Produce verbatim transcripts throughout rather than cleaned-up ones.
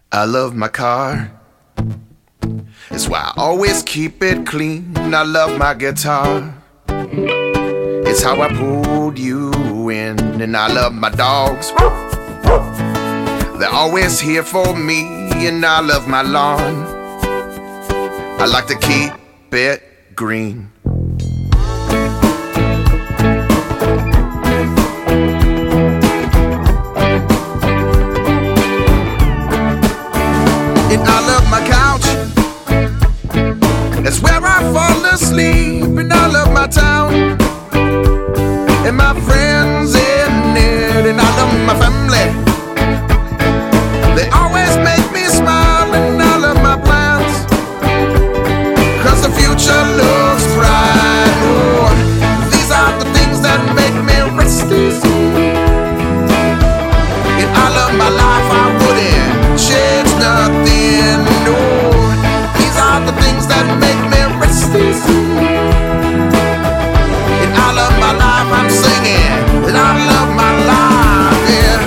I love my car. It's why I always keep it clean. I love my guitar. It's how I pulled you in. And I love my dogs. They're always here for me. And I love my lawn. I like to keep it green. And I love my couch. That's where I fall asleep. And I love my town and my friends in it. And I love my family. They always make me smile. And I love my plans, 'cause the future looks bright. Oh, these are the things that make me rest easy. And I love my life. I wouldn't change nothing. No, these are the things that make me rest easy. And I love my life. I'm singing. And I love my life. Yeah.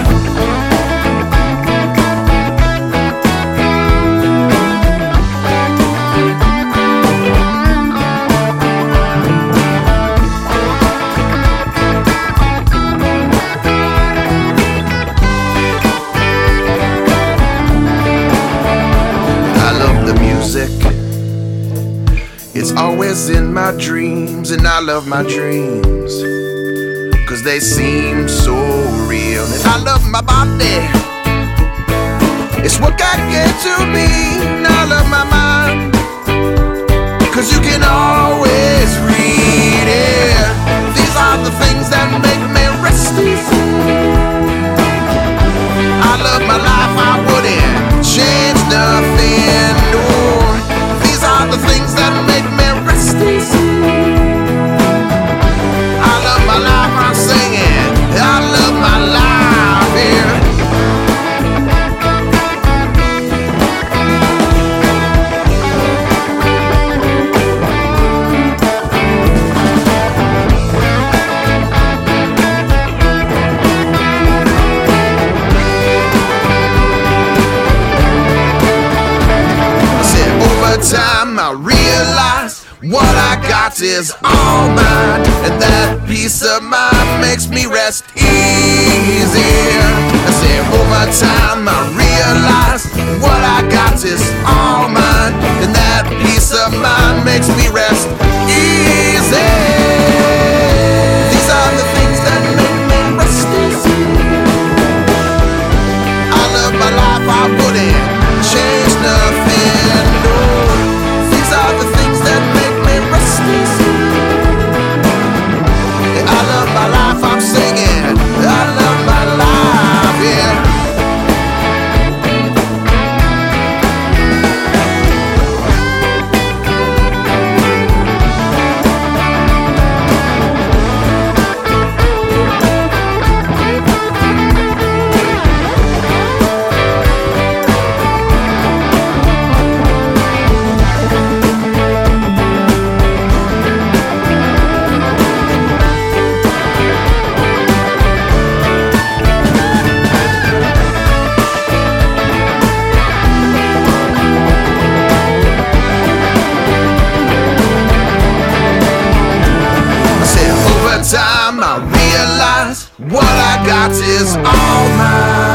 It's always in my dreams, and I love my dreams, 'cause they seem so real. And I love my body. It's what God gave to me. And I love my mind, 'cause you can always read it. These are the things that make me rest easy. I love my life. I wouldn't change nothing. No, these are the things that make me rest easy. I love my life. I'm singing. I love my life. Yeah. Time I realize what I got is all mine, and that peace of mind makes me rest easy. I said over time I realize what I got is all mine, and that peace of mind makes me rest easy. These are the things that make me rest easy. I love my life. I wouldn't change nothing. No, these are the things that make me rest easy. I love my life. I'm singing. I love my life. Yeah. Time I realize what I got is all mine.